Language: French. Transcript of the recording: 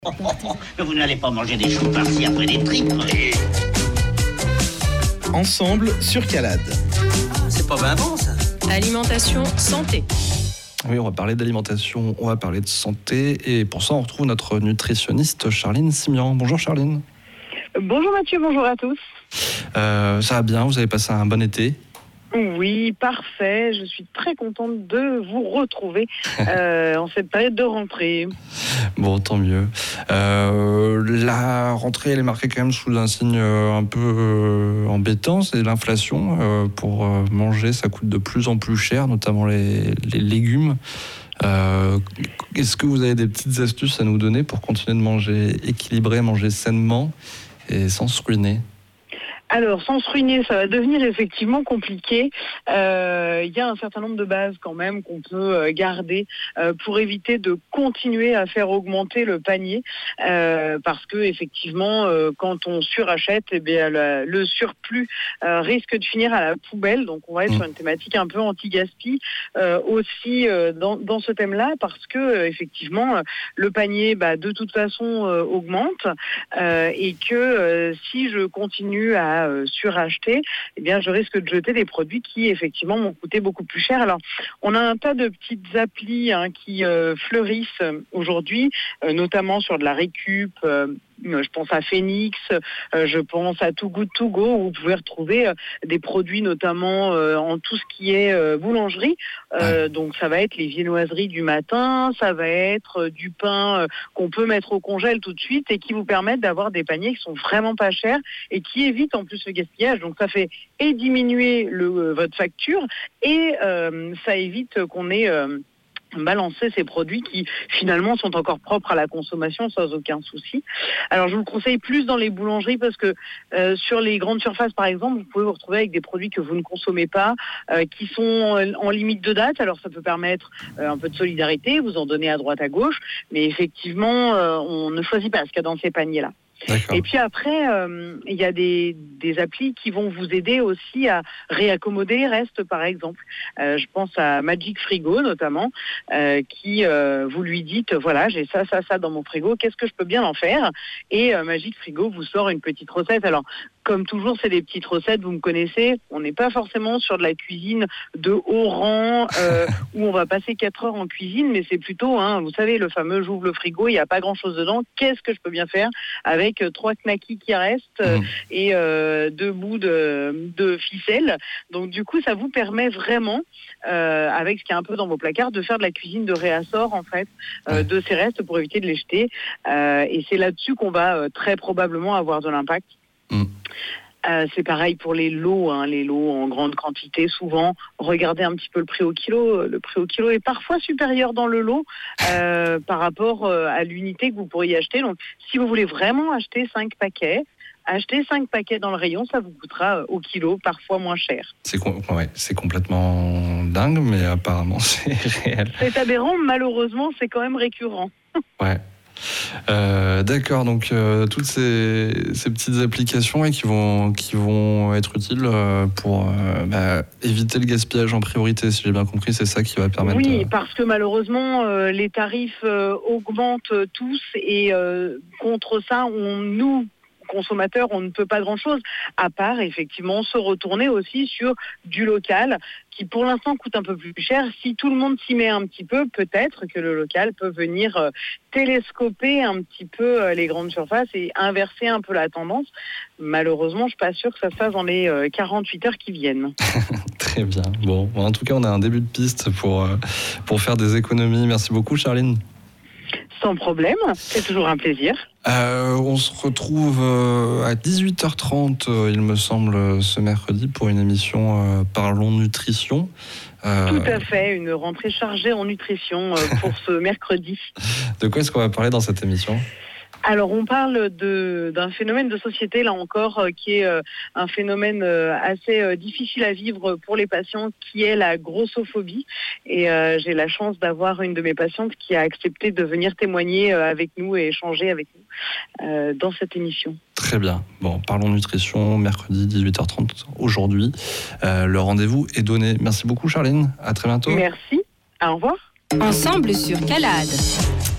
Mais vous n'allez pas manger des choux par-ci après des tripes. Ensemble sur Calade. C'est pas bien bon, ça. Alimentation, santé. Oui, on va parler d'alimentation, on va parler de santé. Et pour ça, on retrouve notre nutritionniste Charline Simian. Bonjour Charline. Bonjour Mathieu, bonjour à tous. Ça va bien, vous avez passé un bon été ? Oui, parfait. Je suis très contente de vous retrouver en cette période de rentrée. Bon, tant mieux. La rentrée, elle est marquée quand même sous un signe un peu embêtant, c'est l'inflation. Pour manger, ça coûte de plus en plus cher, notamment les légumes. Est-ce que vous avez des petites astuces à nous donner pour continuer de manger équilibré, manger sainement et sans se ruiner ? Alors, sans se ruiner, ça va devenir effectivement compliqué. Il y a un certain nombre de bases quand même qu'on peut garder pour éviter de continuer à faire augmenter le panier, parce que effectivement, quand on surachète, eh bien le surplus risque de finir à la poubelle. Donc, on va être sur une thématique un peu anti-gaspi aussi dans ce thème-là, parce que effectivement, le panier, de toute façon, augmente et que si je continue à suracheter, eh bien je risque de jeter des produits qui effectivement m'ont coûté beaucoup plus cher. Alors on a un tas de petites applis qui fleurissent aujourd'hui, notamment sur de la récup. Je pense à Phoenix, je pense à Too Good To Go, où vous pouvez retrouver des produits notamment en tout ce qui est boulangerie. Donc ça va être les viennoiseries du matin, ça va être du pain qu'on peut mettre au congèle tout de suite et qui vous permettent d'avoir des paniers qui sont vraiment pas chers et qui évitent en plus le gaspillage. Donc ça fait et diminuer votre facture et ça évite qu'on ait balancer ces produits qui finalement sont encore propres à la consommation sans aucun souci. Alors je vous le conseille plus dans les boulangeries parce que sur les grandes surfaces par exemple, vous pouvez vous retrouver avec des produits que vous ne consommez pas, qui sont en limite de date. Alors ça peut permettre un peu de solidarité, vous en donnez à droite à gauche, mais effectivement on ne choisit pas ce qu'il y a dans ces paniers-là. D'accord. Et puis après, il y a des applis qui vont vous aider aussi à réaccommoder les restes, par exemple. Je pense à Magic Frigo, notamment, qui vous lui dites, voilà, j'ai ça dans mon frigo, qu'est-ce que je peux bien en faire ? Et Magic Frigo vous sort une petite recette. Alors, comme toujours, c'est des petites recettes, vous me connaissez, on n'est pas forcément sur de la cuisine de haut rang, où on va passer 4 heures en cuisine, mais c'est plutôt, vous savez, le fameux j'ouvre le frigo, il n'y a pas grand-chose dedans, qu'est-ce que je peux bien faire avec 3 knackis qui restent et 2 bouts de ficelle. Donc du coup, ça vous permet vraiment, avec ce qui est un peu dans vos placards, de faire de la cuisine de réassort, en fait, de ces restes pour éviter de les jeter. Et c'est là-dessus qu'on va très probablement avoir de l'impact. C'est pareil pour les lots en grande quantité. Souvent, regardez un petit peu le prix au kilo. Le prix au kilo est parfois supérieur dans le lot par rapport à l'unité que vous pourriez acheter. Donc, si vous voulez vraiment acheter 5 paquets, achetez 5 paquets dans le rayon, ça vous coûtera au kilo parfois moins cher. C'est complètement dingue, mais apparemment c'est réel. C'est aberrant, malheureusement, c'est quand même récurrent. Ouais. D'accord, donc toutes ces petites applications qui vont être utiles pour éviter le gaspillage en priorité, si j'ai bien compris, c'est ça qui va permettre. Oui, parce que malheureusement les tarifs augmentent tous et contre ça, nous consommateurs, on ne peut pas grand-chose, à part effectivement se retourner aussi sur du local qui pour l'instant coûte un peu plus cher. Si tout le monde s'y met un petit peu, peut-être que le local peut venir télescoper un petit peu les grandes surfaces et inverser un peu la tendance. Malheureusement, je ne suis pas sûre que ça se fasse dans les 48 heures qui viennent. Très bien. Bon, en tout cas, on a un début de piste pour faire des économies. Merci beaucoup, Charline. Sans problème, c'est toujours un plaisir. On se retrouve à 18h30, il me semble, ce mercredi pour une émission Parlons Nutrition. Tout à fait, une rentrée chargée en nutrition pour ce mercredi. De quoi est-ce qu'on va parler dans cette émission ? Alors, on parle d'un phénomène de société, là encore, qui est un phénomène assez difficile à vivre pour les patients, qui est la grossophobie. Et j'ai la chance d'avoir une de mes patientes qui a accepté de venir témoigner avec nous et échanger avec nous dans cette émission. Très bien. Bon, parlons nutrition, mercredi 18h30 aujourd'hui. Le rendez-vous est donné. Merci beaucoup, Charline. À très bientôt. Merci. Au revoir. Ensemble sur Calade.